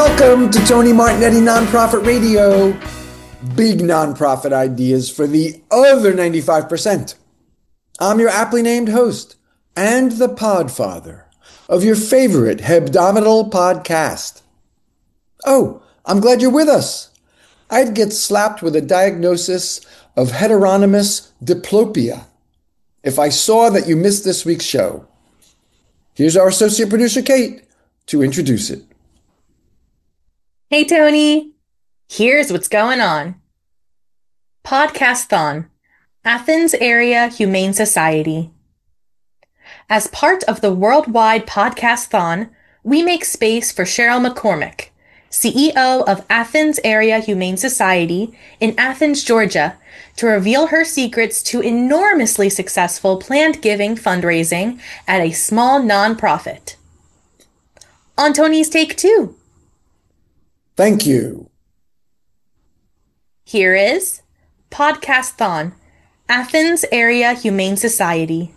Welcome to Tony Martignetti Nonprofit Radio. Big nonprofit ideas for the other 95%. I'm your aptly named host and the podfather of your favorite hebdomadal podcast. Oh, I'm glad you're with us. I'd get slapped with a diagnosis of heteronymous diplopia if I saw that you missed this week's show. Here's our associate producer, Kate, to introduce it. Hey, Tony. Here's what's going on. Podcastathon, Athens Area Humane Society. As part of the worldwide Podcastathon, we make space for Cheryl McCormick, CEO of Athens Area Humane Society in Athens, Georgia, to reveal her secrets to enormously successful planned giving fundraising at a small nonprofit. On Tony's Take 2. Thank you. Here is Podcastathon, Athens Area Humane Society.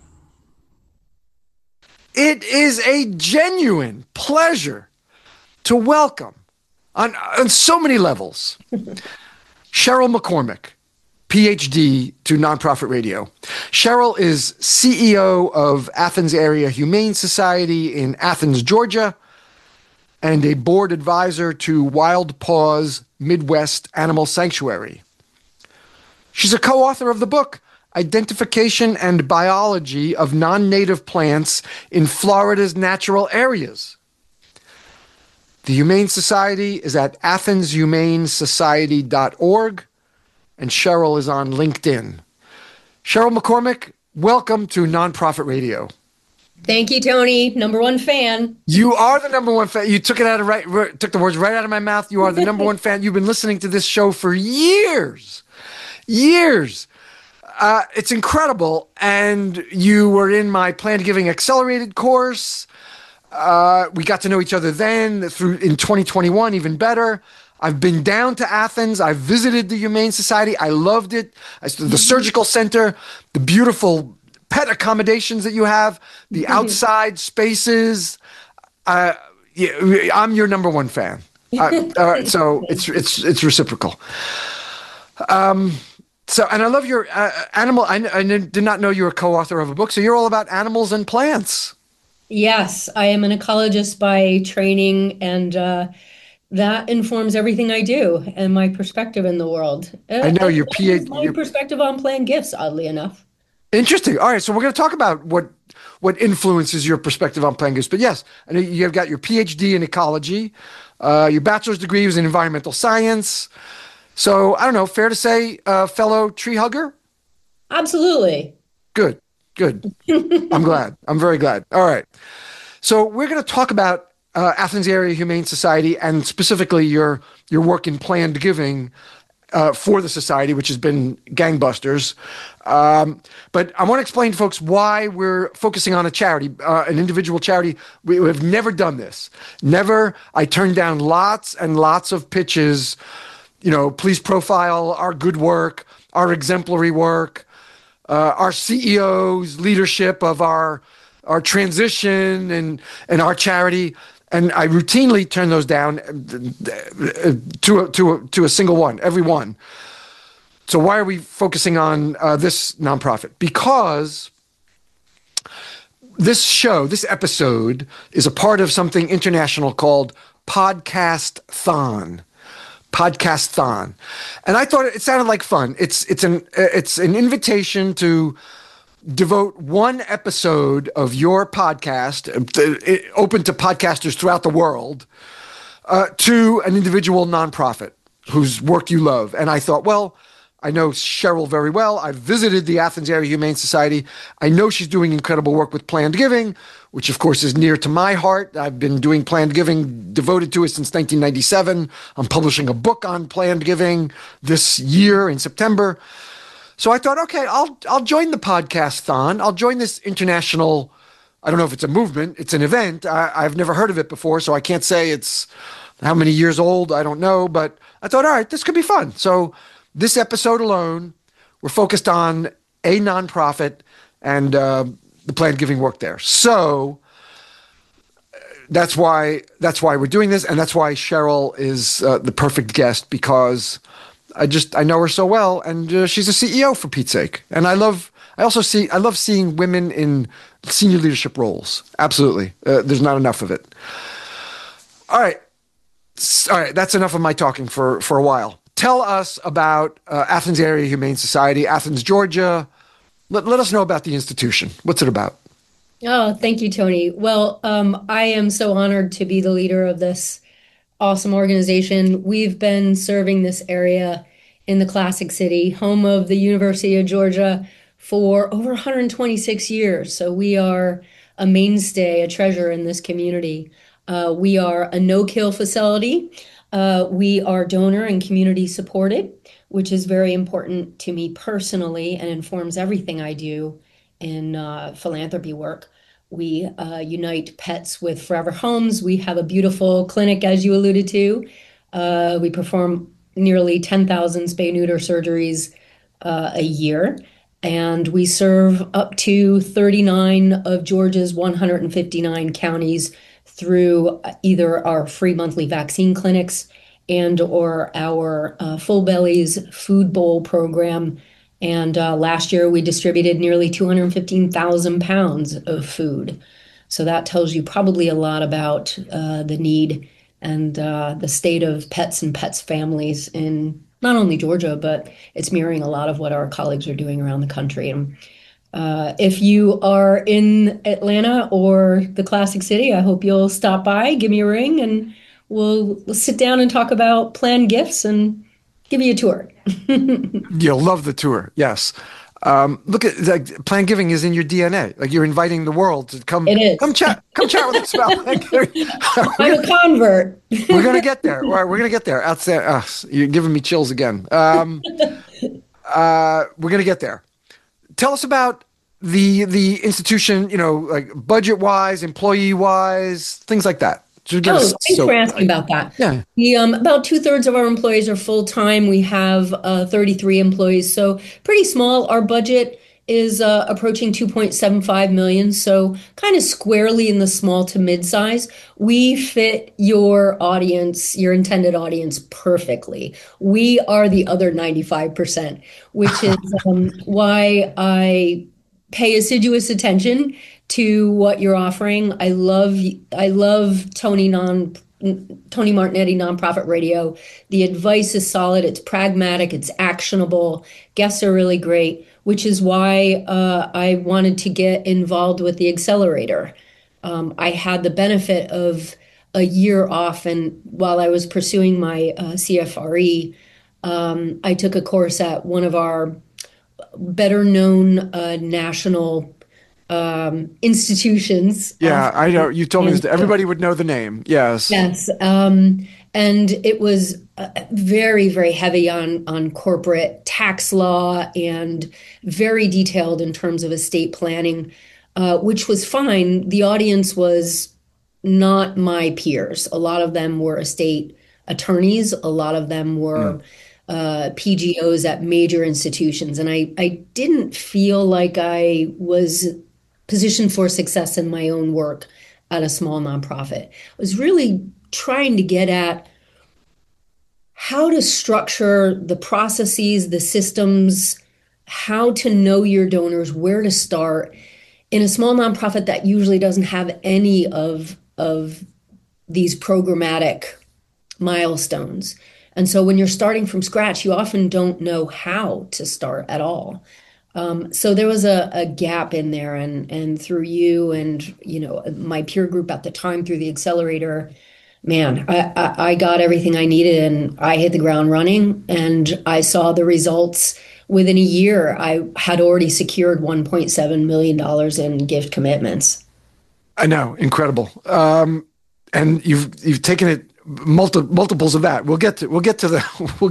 It is a genuine pleasure to welcome, on so many levels, Cheryl McCormick, PhD, to Nonprofit Radio. Cheryl is CEO of Athens Area Humane Society in Athens, Georgia, and a board advisor to Wild Paws Midwest Animal Sanctuary. She's a co-author of the book, Identification and Biology of Non-Native Plants in Florida's Natural Areas. The Humane Society is at athenshumanesociety.org, and Cheryl is on LinkedIn. Cheryl McCormick, welcome to Nonprofit Radio. Thank you, Tony. Number one fan. You are the number one fan. You took took the words right out of my mouth. You are the number one fan. You've been listening to this show for years. Years. It's incredible. And you were in my Planned Giving Accelerated course. We got to know each other then in 2021, even better. I've been down to Athens. I've visited the Humane Society. I loved it. The surgical center, the beautiful pet accommodations that you have, the outside spaces. I'm your number one fan. So it's reciprocal. And I love your animal. I did not know you were a co-author of a book. So you're all about animals and plants. Yes, I am an ecologist by training, and that informs everything I do and my perspective in the world. I know your PhD. My perspective on planned gifts, oddly enough. Interesting. All right, so we're going to talk about what influences your perspective on planned gifts. But yes, I know you've got your PhD in ecology. Your bachelor's degree was in environmental science. So I don't know, fair to say, fellow tree hugger? Absolutely. Good. I'm glad. I'm very glad. All right. So we're going to talk about Athens Area Humane Society and specifically your work in planned giving for the society, which has been gangbusters. But I want to explain to folks why we're focusing on a charity, an individual charity. We have never done this. Never. I turned down lots and lots of pitches. Please profile our good work, our exemplary work, our CEO's leadership of our transition and our charity. And I routinely turn those down to a single one, every one. So why are we focusing on this nonprofit? Because this episode, is a part of something international called Podcastathon. Podcastathon. And I thought it sounded like fun. It's an invitation to devote one episode of your podcast, open to podcasters throughout the world, to an individual nonprofit whose work you love. And I thought, well, I know Cheryl very well. I've visited the Athens Area Humane Society. I know she's doing incredible work with planned giving, which of course is near to my heart. I've been doing planned giving, devoted to it since 1997. I'm publishing a book on planned giving this year in September. So I thought, okay, I'll join the Podcastathon. I'll join this international, I don't know if it's a movement, it's an event. I've never heard of it before, so I can't say it's how many years old, I don't know. But I thought, all right, this could be fun. So this episode alone, we're focused on a nonprofit and the planned giving work there. So that's why we're doing this, and that's why Cheryl is the perfect guest, because I know her so well, and she's a CEO, for Pete's sake. And I love seeing women in senior leadership roles. Absolutely, there's not enough of it. All right, that's enough of my talking for a while. Tell us about Athens Area Humane Society, Athens, Georgia. Let us know about the institution. What's it about? Oh, thank you, Tony. Well, I am so honored to be the leader of this awesome organization. We've been serving this area in the Classic City, home of the University of Georgia, for over 126 years. So we are a mainstay, a treasure in this community. We are a no-kill facility. We are donor and community supported, which is very important to me personally and informs everything I do in philanthropy work. We unite pets with forever homes. We have a beautiful clinic, as you alluded to. We perform nearly 10,000 spay-neuter surgeries a year, and we serve up to 39 of Georgia's 159 counties through either our free monthly vaccine clinics and or our Full Bellies Food Bowl program. And last year we distributed nearly 215,000 pounds of food. So that tells you probably a lot about the need and the state of pets and pets families in not only Georgia, but it's mirroring a lot of what our colleagues are doing around the country. And if you are in Atlanta or the Classic City, I hope you'll stop by, give me a ring, and we'll sit down and talk about planned gifts and give you a tour. You'll love the tour. Yes. Look at, like, Planned Giving is in your DNA. Like, you're inviting the world to come. It is. Come chat with us about Planned Giving. I'm a convert. We're gonna get there. We're gonna get there. You're giving me chills again. We're gonna get there. Tell us about the institution. Like budget wise, employee wise, things like that. Thanks for asking about that. Yeah. About 2/3 of our employees are full-time. We have 33 employees, so pretty small. Our budget is approaching 2.75 million, so kind of squarely in the small to mid-size. We fit your audience, your intended audience, perfectly. We are the other 95%, which is why I pay assiduous attention to what you're offering. I love Tony Martignetti Nonprofit Radio. The advice is solid, it's pragmatic, it's actionable. Guests are really great, which is why I wanted to get involved with the accelerator. I had the benefit of a year off, and while I was pursuing my CFRE, I took a course at one of our better known national institutions. Yeah, I know. You told me this. Everybody would know the name. Yes. Yes. And it was very, very heavy on corporate tax law and very detailed in terms of estate planning, which was fine. The audience was not my peers. A lot of them were estate attorneys. A lot of them were PGOs at major institutions. And I didn't feel like I was positioned for success in my own work at a small nonprofit. I was really trying to get at how to structure the processes, the systems, how to know your donors, where to start in a small nonprofit that usually doesn't have any of these programmatic milestones. And so when you're starting from scratch, you often don't know how to start at all. So there was a gap in there, and through you and my peer group at the time, through the accelerator, man, I got everything I needed, and I hit the ground running, and I saw the results within a year. I had already secured $1.7 million in gift commitments. I know, incredible. And you've taken it multiples of that. We'll get there.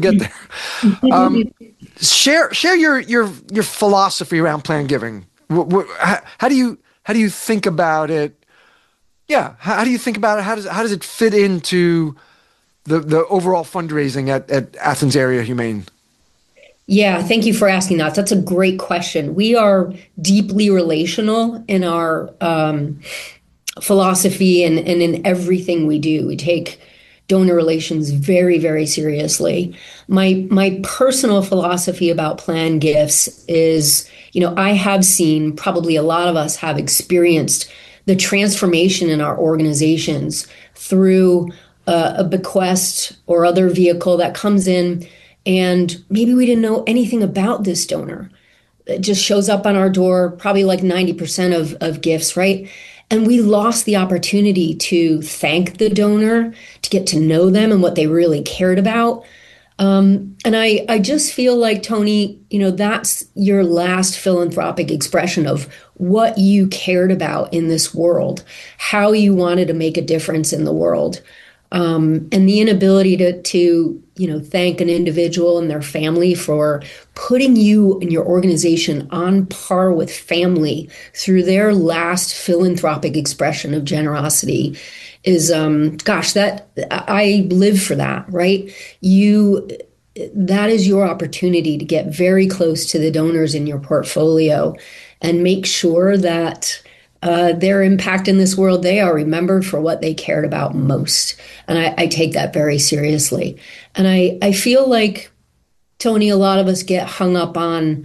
Share your philosophy around Planned Giving. How do you think about it? Yeah, how do you think about it? How does it fit into the overall fundraising at Athens Area Humane? Yeah, thank you for asking that. That's a great question. We are deeply relational in our philosophy and in everything we do. We take donor relations very, very seriously. My personal philosophy about planned gifts is, I have seen, probably a lot of us have experienced the transformation in our organizations through a bequest or other vehicle that comes in, and maybe we didn't know anything about this donor. It just shows up on our door, probably like 90% of gifts, right? And we lost the opportunity to thank the donor, to get to know them and what they really cared about. And I just feel like, Tony, that's your last philanthropic expression of what you cared about in this world, how you wanted to make a difference in the world. And the inability to thank an individual and their family for putting you and your organization on par with family through their last philanthropic expression of generosity is, that I live for that, right? That is your opportunity to get very close to the donors in your portfolio and make sure that their impact in this world, they are remembered for what they cared about most. And I take that very seriously. And I feel like, Tony, a lot of us get hung up on,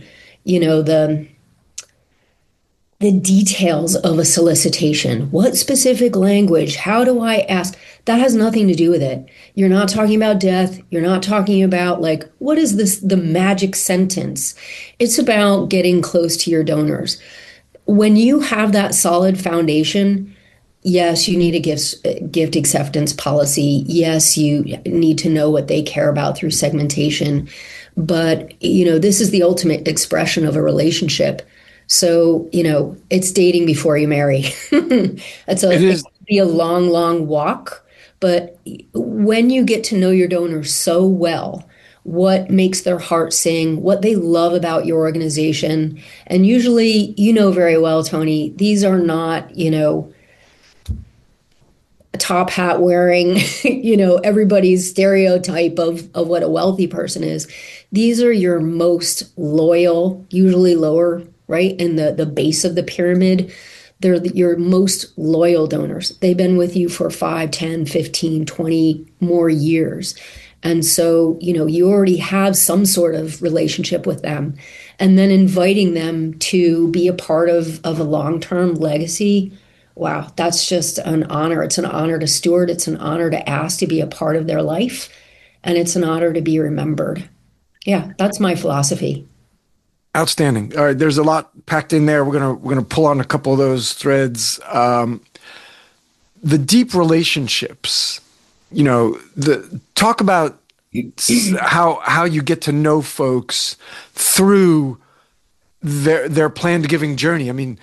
the details of a solicitation. What specific language? How do I ask? That has nothing to do with it. You're not talking about death. You're not talking about what is the magic sentence? It's about getting close to your donors. When you have that solid foundation, yes, you need a gift acceptance policy. Yes, you need to know what they care about through segmentation. But, this is the ultimate expression of a relationship. So, it's dating before you marry. It can be a long, long walk. But when you get to know your donors so well, what makes their heart sing, what they love about your organization. And usually, very well, Tony, these are not, top hat wearing, everybody's stereotype of what a wealthy person is. These are your most loyal, usually lower, right, in the base of the pyramid. They're your most loyal donors. They've been with you for 5, 10, 15, 20 more years. And so, you already have some sort of relationship with them. And then inviting them to be a part of a long-term legacy. Wow, that's just an honor. It's an honor to steward. It's an honor to ask to be a part of their life. And it's an honor to be remembered. Yeah, that's my philosophy. Outstanding. All right, there's a lot packed in there. We're gonna pull on a couple of those threads. The deep relationships. Talk about how you get to know folks through their planned giving journey. I mean,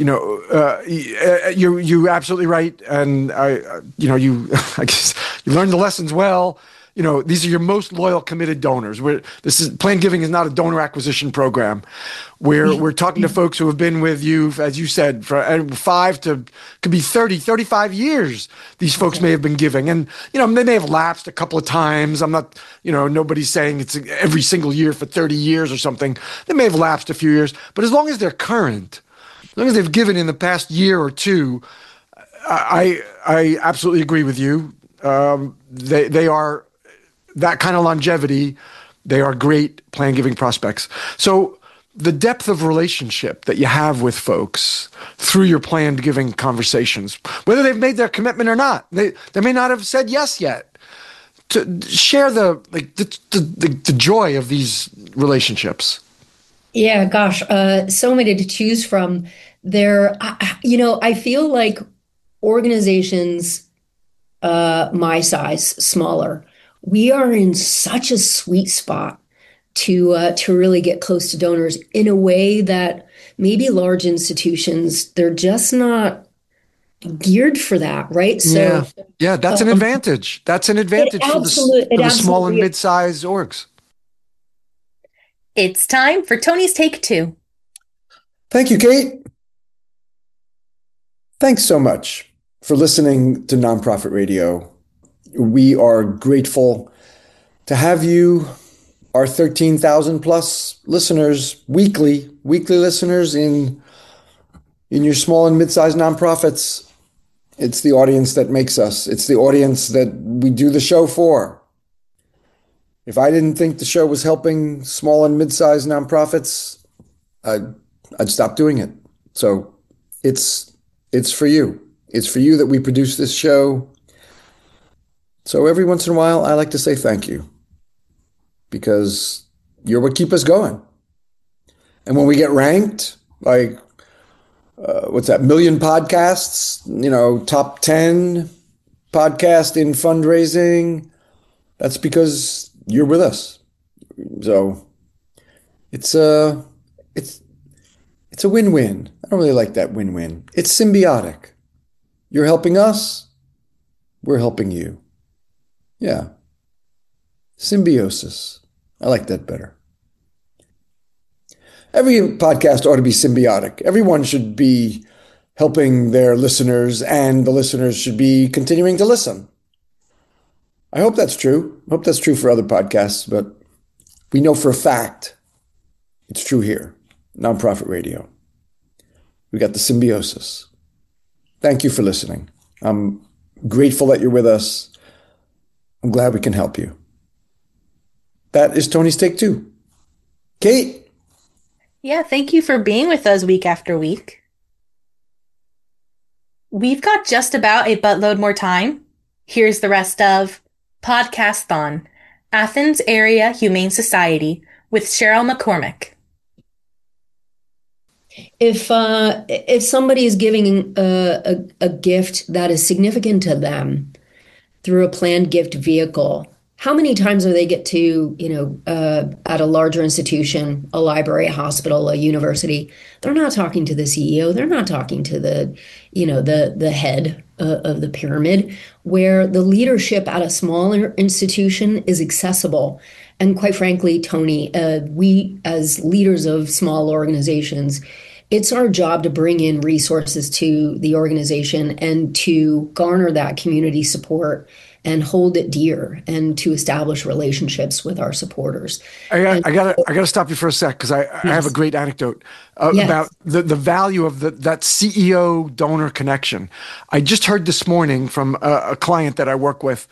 you're absolutely right, and I guess you learned the lessons well. These are your most loyal, committed donors. Planned Giving is not a donor acquisition program. We're talking to folks who have been with you, as you said, for 5 to could be 30, 35 years. These folks may have been giving, and they may have lapsed a couple of times. I'm not, nobody's saying it's every single year for 30 years or something. They may have lapsed a few years, but as long as they're current, as long as they've given in the past year or two, I absolutely agree with you. They are. That kind of longevity, they are great planned giving prospects. So the depth of relationship that you have with folks through your planned giving conversations, whether they've made their commitment or not, they may not have said yes yet. To share the joy of these relationships. Yeah, gosh, so many to choose from. I feel like organizations my size, smaller, we are in such a sweet spot to really get close to donors in a way that maybe large institutions, they're just not geared for that, right? So yeah, that's an advantage. That's an advantage for the small and mid-sized orgs. It's time for Tony's Take 2. Thank you, Kate. Thanks so much for listening to Nonprofit Radio. We are grateful to have you, our 13,000 plus listeners, weekly listeners in your small and mid-sized nonprofits. It's the audience that makes us. It's the audience that we do the show for. If I didn't think the show was helping small and mid-sized nonprofits, I'd stop doing it. So it's for you. It's for you that we produce this show. So every once in a while, I like to say thank you because you're what keep us going. And when we get ranked, like, what's that, million podcasts, top 10 podcast in fundraising, that's because you're with us. So it's a win-win. I don't really like that win-win. It's symbiotic. You're helping us, we're helping you. Yeah. Symbiosis. I like that better. Every podcast ought to be symbiotic. Everyone should be helping their listeners, and the listeners should be continuing to listen. I hope that's true. I hope that's true for other podcasts, but we know for a fact it's true here. Nonprofit Radio. We got the symbiosis. Thank you for listening. I'm grateful that you're with us. I'm glad we can help you. That is Tony's Take Two. Kate? Yeah, thank you for being with us week after week. We've got just about a buttload more time. Here's the rest of Podcast-thon, Athens Area Humane Society with Cheryl McCormick. If somebody is giving a gift that is significant to them through a planned gift vehicle, how many times do they get to, at a larger institution, a library, a hospital, a university, they're not talking to the CEO, they're not talking to the head of the pyramid, where the leadership at a smaller institution is accessible. And quite frankly, Tony, we as leaders of small organizations, it's our job to bring in resources to the organization and to garner that community support and hold it dear and to establish relationships with our supporters. I gotta stop you for a sec because I have a great anecdote about the value of that CEO donor connection. I just heard this morning from a client that I work with.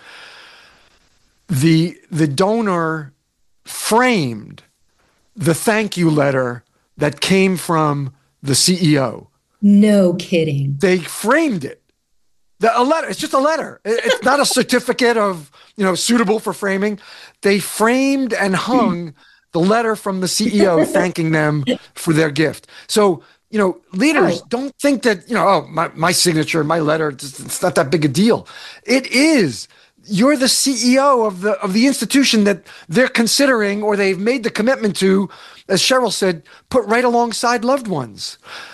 The donor framed the thank you letter that came from the CEO. No kidding. They framed it. A letter. It's just a letter. It's not a certificate of, suitable for framing. They framed and hung the letter from the CEO thanking them for their gift. So, leaders don't think that, my signature, my letter, it's not that big a deal. It is. You're the CEO of the institution that they're considering or they've made the commitment to, as Cheryl said, put right alongside loved ones.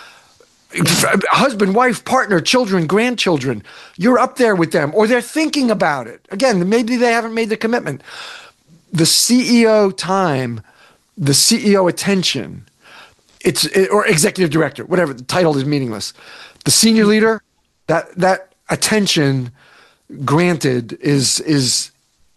Husband, wife, partner, children, grandchildren, you're up there with them, or they're thinking about it. Again, maybe they haven't made the commitment. The CEO time, the CEO attention, or executive director, whatever, the title is meaningless. The senior leader, that attention granted is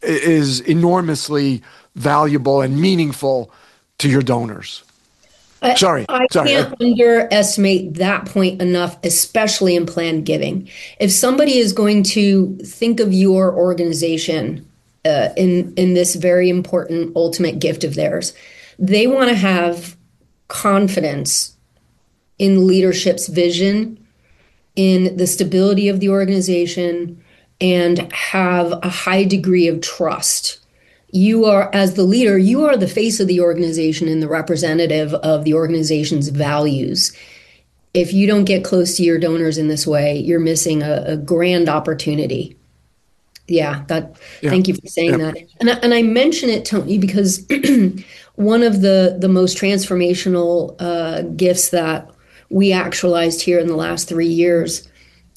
enormously valuable and meaningful to your donors. Sorry. I can't underestimate that point enough, especially in planned giving. If somebody is going to think of your organization in this very important ultimate gift of theirs, they want to have confidence in leadership's vision, in the stability of the organization, and have a high degree of trust. You are, as the leader, you are the face of the organization and the representative of the organization's values. If you don't get close to your donors in this way, you're missing a grand opportunity. Thank you for saying that. And I mention it, Tony, because one of the most transformational gifts that we actualized here in the last 3 years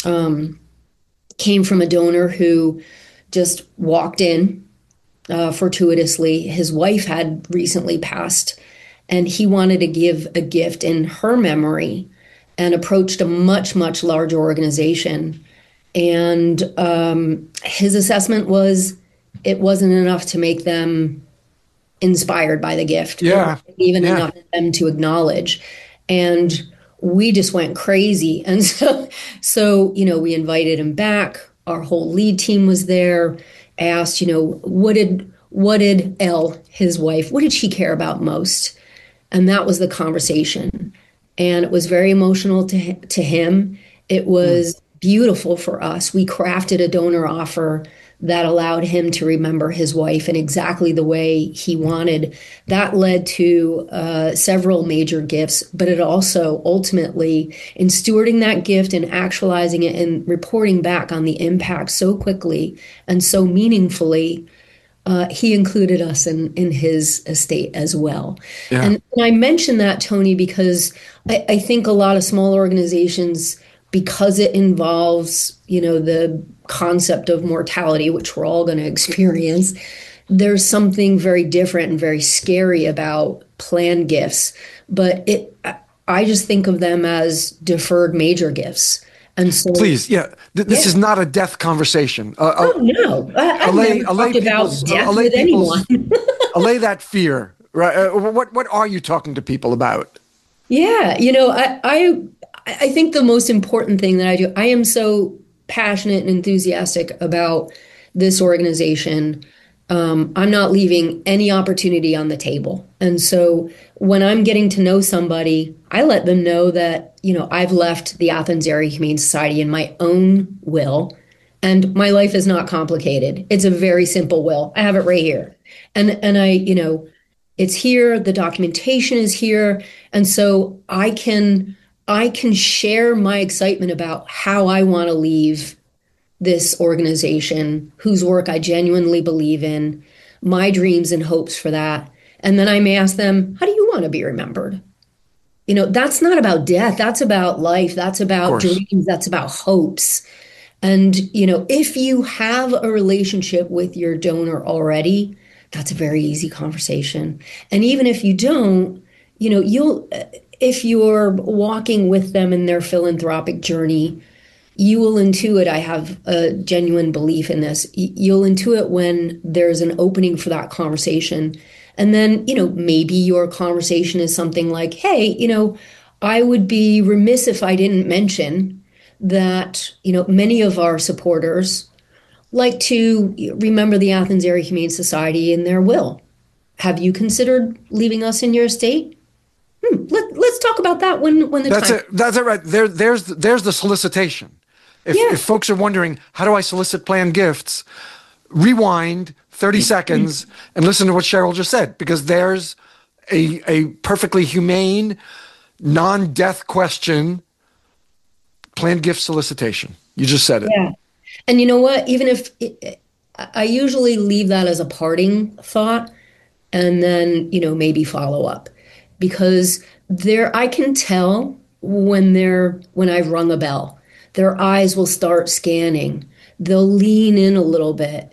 came from a donor who just walked in fortuitously. His wife had recently passed, and he wanted to give a gift in her memory and approached a much, much larger organization. And his assessment was it wasn't enough to make them inspired by the gift. Yeah. Even enough for them to acknowledge. And we just went crazy. And so, we invited him back. Our whole lead team was there. Asked, what did Elle, his wife, what did she care about most? And that was the conversation. And it was very emotional to him. It was beautiful for us. We crafted a donor offer that allowed him to remember his wife in exactly the way he wanted. That led to several major gifts, but it also ultimately, in stewarding that gift and actualizing it and reporting back on the impact so quickly and so meaningfully, he included us in his estate as well. Yeah. And I mention that, Tony, because I think a lot of small organizations, because it involves, the concept of mortality, which we're all going to experience, there's something very different and very scary about planned gifts. But I just think of them as deferred major gifts. And so, please, this is not a death conversation. No, I've never talked about death with anyone. Allay that fear, right? What are you talking to people about? Yeah, I think the most important thing that I do, I am so passionate and enthusiastic about this organization. I'm not leaving any opportunity on the table. And so when I'm getting to know somebody, I let them know that, I've left the Athens Area Humane Society in my own will, and my life is not complicated. It's a very simple will. I have it right here. And I, it's here, the documentation is here. And so I can share my excitement about how I want to leave this organization, whose work I genuinely believe in, my dreams and hopes for that. And then I may ask them, how do you want to be remembered? That's not about death. That's about life. That's about dreams. That's about hopes. And, if you have a relationship with your donor already, that's a very easy conversation. And even if you don't, if you're walking with them in their philanthropic journey, you will intuit, I have a genuine belief in this, you'll intuit when there's an opening for that conversation. And then, maybe your conversation is something like, hey, I would be remiss if I didn't mention that, many of our supporters like to remember the Athens Area Humane Society in their will. Have you considered leaving us in your estate? Let's talk about that when the time. That's it, right. There's the solicitation. If folks are wondering, how do I solicit planned gifts? Rewind 30 seconds and listen to what Cheryl just said, because there's a perfectly humane, non-death question, planned gift solicitation. You just said it. Yeah. And you know what? Even if I usually leave that as a parting thought and then, maybe follow up, because I can tell when I've rung a bell. Their eyes will start scanning. They'll lean in a little bit.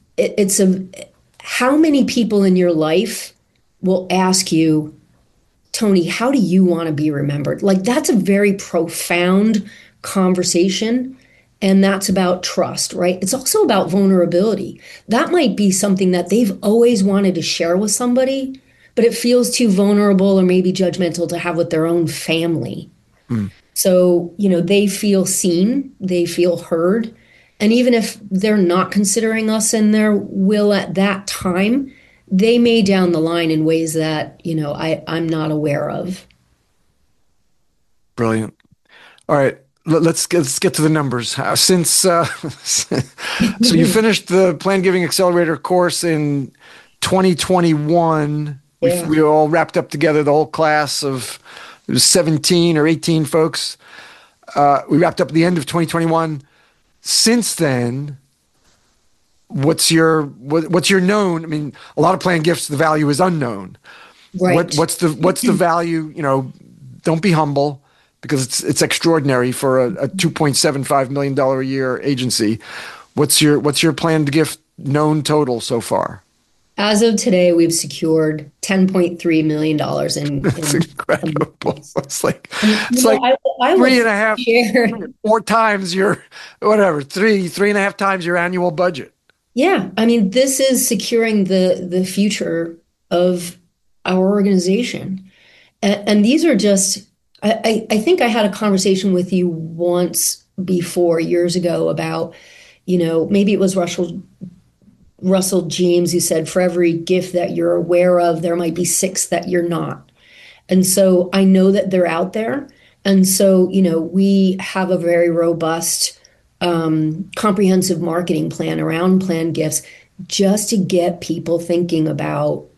How many people in your life will ask you, Tony, how do you want to be remembered? Like, that's a very profound conversation. And that's about trust, right? It's also about vulnerability. That might be something that they've always wanted to share with somebody, but it feels too vulnerable or maybe judgmental to have with their own family. So, they feel seen, they feel heard. And even if they're not considering us in their will at that time, they may down the line in ways that, I'm not aware of. Brilliant. All right. Let's get to the numbers. So you finished the Planned Giving Accelerator course in 2021. Yeah. We all wrapped up together, the whole class of, it was 17 or 18 folks. We wrapped up at the end of 2021. Since then, what's your known? I mean, a lot of planned gifts, the value is unknown. Right. What's the value? Don't be humble, because it's extraordinary for a $2.75 million a year agency. What's your planned gift known total so far? As of today, we've secured $10.3 million in That's incredible. It's like I 3.5, 4 times your whatever, 3.5 times your annual budget. Yeah, I mean, this is securing the future of our organization, and these are just I think I had a conversation with you once before years ago about, maybe it was Russell James who said, for every gift that you're aware of, there might be six that you're not. And so I know that they're out there. And so, we have a very robust, comprehensive marketing plan around planned gifts just to get people thinking about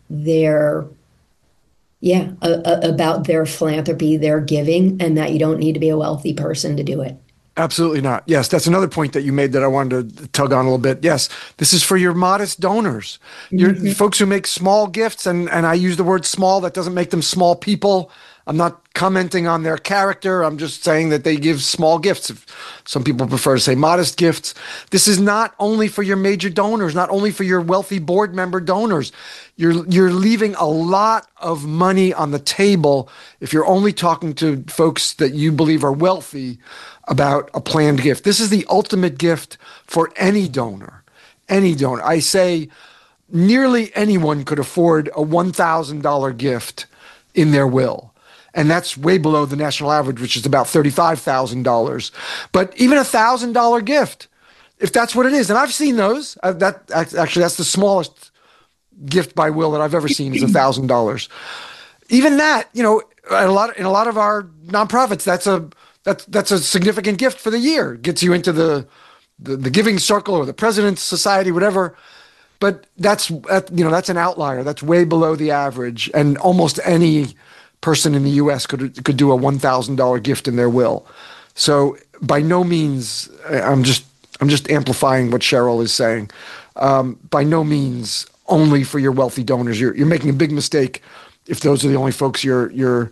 about their philanthropy, their giving, and that you don't need to be a wealthy person to do it. Absolutely not. Yes, that's another point that you made that I wanted to tug on a little bit. Yes, this is for your modest donors, your folks who make small gifts, and I use the word small. That doesn't make them small people. I'm not commenting on their character. I'm just saying that they give small gifts. Some people prefer to say modest gifts. This is not only for your major donors, not only for your wealthy board member donors. You're leaving a lot of money on the table if you're only talking to folks that you believe are wealthy about a planned gift. This is the ultimate gift for any donor. Any donor. I say nearly anyone could afford a $1,000 gift in their will. And that's way below the national average, which is about $35,000. But even a $1,000 gift, if that's what it is, and I've seen those, that's the smallest gift by will that I've ever seen is $1,000. Even that, in a lot of our nonprofits, that's a significant gift for the year. It gets you into the giving circle or the President's Society, whatever. But that's an outlier. That's way below the average, and almost any person in the U.S. could do a $1,000 gift in their will. So by no means, I'm just amplifying what Cheryl is saying. By no means only for your wealthy donors. You're making a big mistake if those are the only folks you're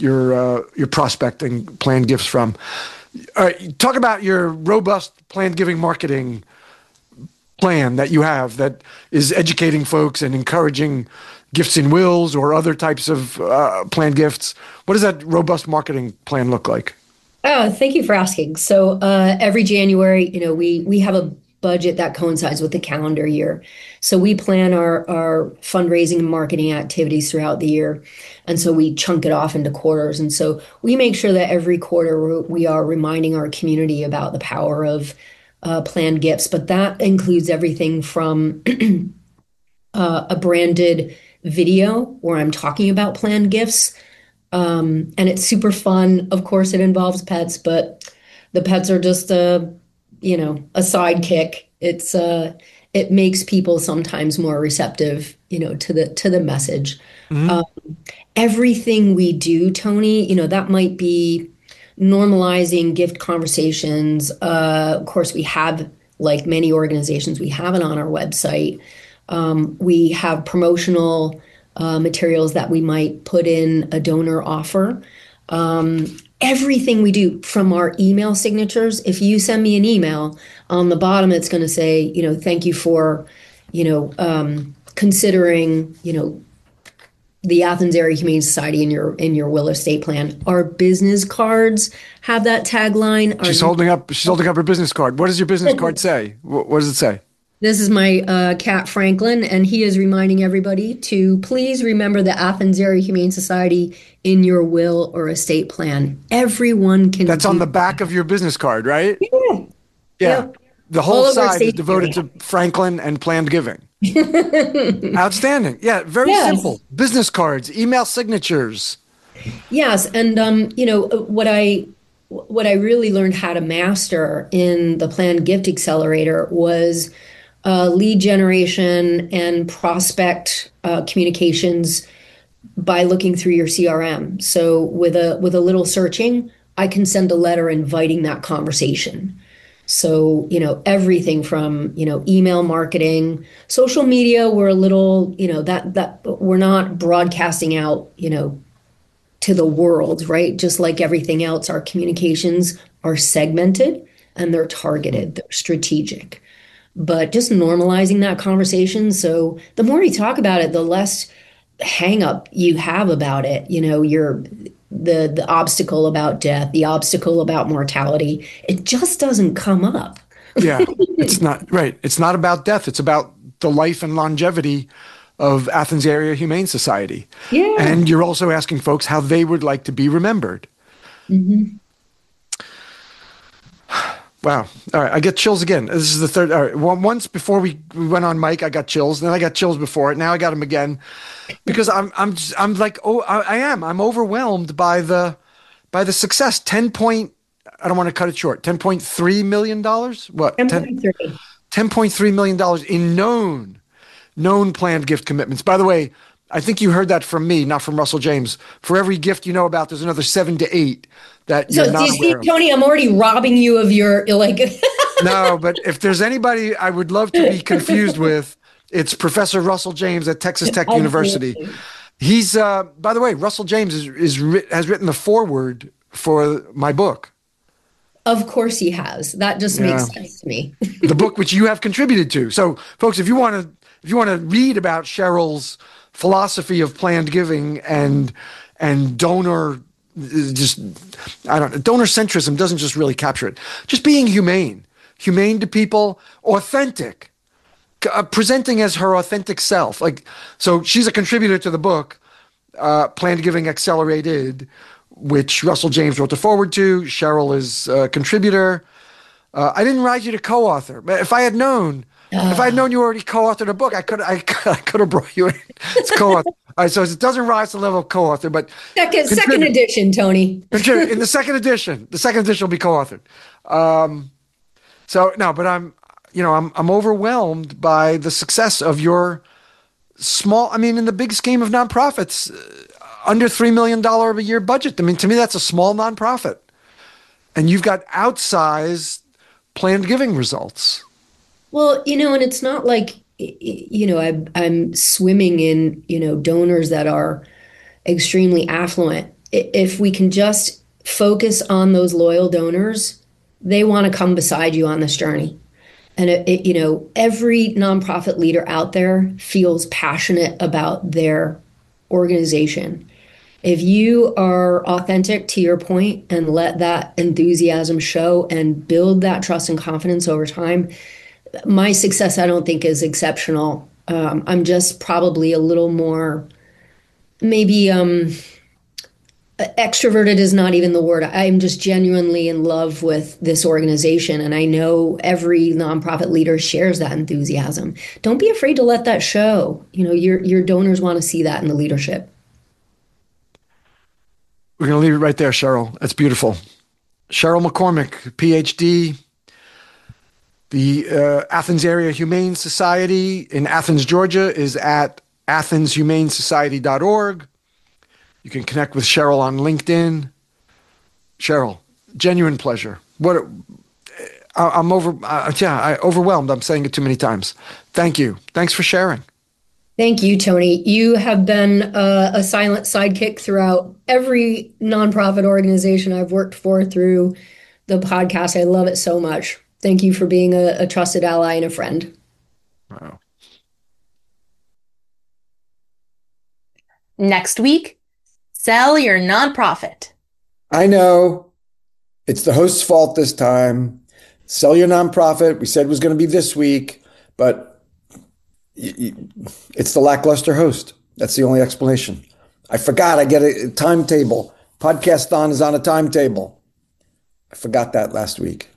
prospecting planned gifts from. All right, talk about your robust planned giving marketing plan that you have that is educating folks and encouraging gifts in wills or other types of planned gifts. What does that robust marketing plan look like? Oh, thank you for asking. So every January, we have a budget that coincides with the calendar year. So we plan our fundraising and marketing activities throughout the year. And so we chunk it off into quarters. And so we make sure that every quarter we are reminding our community about the power of planned gifts. But that includes everything from a branded video where I'm talking about planned gifts. And it's super fun. Of course, it involves pets, but the pets are just a sidekick. It makes people sometimes more receptive, to the message. Everything we do, Tony, that might be normalizing gift conversations. Of course, we have, like many organizations, we have it on our website. We have promotional materials that we might put in a donor offer. Everything we do, from our email signatures. If you send me an email, on the bottom it's going to say, thank you for, considering, the Athens Area Humane Society in your will estate plan. Our business cards have that tagline. She's holding up her business card. What does your business card say? What does it say? This is my cat, Franklin, and he is reminding everybody to please remember the Athens Area Humane Society in your will or estate plan. Everyone can. That's on the back of your business card, right? Yeah. Yeah. The whole side is devoted to Franklin and planned giving. Outstanding. Yeah, very simple. Business cards, email signatures. Yes, and what I really learned how to master in the Planned Gift Accelerator was lead generation and prospect communications by looking through your CRM. So with a little searching, I can send a letter inviting that conversation. So, everything from, email marketing, social media, we're a little, that we're not broadcasting out, to the world, right? Just like everything else, our communications are segmented and they're targeted, they're strategic. But just normalizing that conversation. So the more you talk about it, the less hang up you have about it. The obstacle about death, the obstacle about mortality, it just doesn't come up. Yeah, it's not right. It's not about death. It's about the life and longevity of Athens Area Humane Society. Yeah. And you're also asking folks how they would like to be remembered. Mm-hmm. Wow. All right. I get chills again. This is the third. All right. Once before we went on mic, I got chills. Then I got chills before it. Now I got them again because I'm like, oh, I am. I'm overwhelmed by the success. I don't want to cut it short. $10.3 million. What? 10.3. $10.3 million in known planned gift commitments. By the way, I think you heard that from me, not from Russell James. For every gift you know about, there's another 7 to 8 that you're not aware of. Tony, I'm already robbing you of your like. No, but if there's anybody I would love to be confused with, it's Professor Russell James at Texas Tech University. He's, by the way, Russell James has written the foreword for my book. Of course he has. That just makes sense to me. The book which you have contributed to. So, folks, if you want to read about Cheryl's philosophy of planned giving and donor donor centrism doesn't just really capture it. Just being humane to people, authentic, presenting as her authentic self. Like, so she's a contributor to the book, Planned Giving Accelerated, which Russell James wrote the foreword to. Cheryl is a contributor. I didn't write you to co-author, but if I had known you already co-authored a book, I could have brought you in. It's co-author. All right, so it doesn't rise to the level of co-author, but second edition, Tony. In the second edition will be co-authored. So no, but I'm overwhelmed by the success of your small. I mean, in the big scheme of nonprofits, under $3 million a year budget. I mean, to me, that's a small nonprofit, and you've got outsized planned giving results. Well, and it's not like, I'm swimming in, donors that are extremely affluent. If we can just focus on those loyal donors, they want to come beside you on this journey. And, every nonprofit leader out there feels passionate about their organization. If you are authentic to your point and let that enthusiasm show and build that trust and confidence over time, my success, I don't think, is exceptional. I'm just probably a little more, maybe extroverted is not even the word. I'm just genuinely in love with this organization. And I know every nonprofit leader shares that enthusiasm. Don't be afraid to let that show. Your donors want to see that in the leadership. We're going to leave it right there, Cheryl. That's beautiful. Cheryl McCormick, PhD. The Athens Area Humane Society in Athens, Georgia is at athenshumanesociety.org. You can connect with Cheryl on LinkedIn. Cheryl, genuine pleasure. I'm overwhelmed. I'm saying it too many times. Thank you. Thanks for sharing. Thank you, Tony. You have been a silent sidekick throughout every nonprofit organization I've worked for through the podcast. I love it so much. Thank you for being a trusted ally and a friend. Wow. Next week, sell your nonprofit. I know. It's the host's fault this time. Sell your nonprofit. We said it was going to be this week, but it's the lackluster host. That's the only explanation. I forgot. I get a timetable. Podcast-thon is on a timetable. I forgot that last week.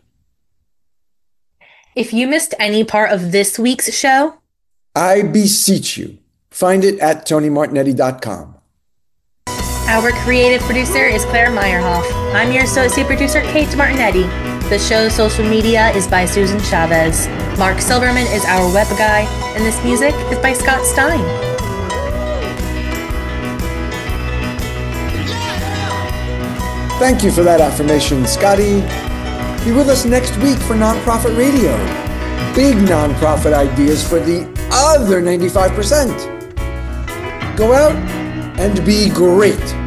If you missed any part of this week's show, I beseech you, find it at tonymartignetti.com. Our creative producer is Claire Meyerhoff. I'm your associate producer, Kate Martinetti. The show's social media is by Susan Chavez. Mark Silverman is our web guy, and this music is by Scott Stein. Thank you for that affirmation, Scotty. Be with us next week for Nonprofit Radio. Big nonprofit ideas for the other 95%. Go out and be great.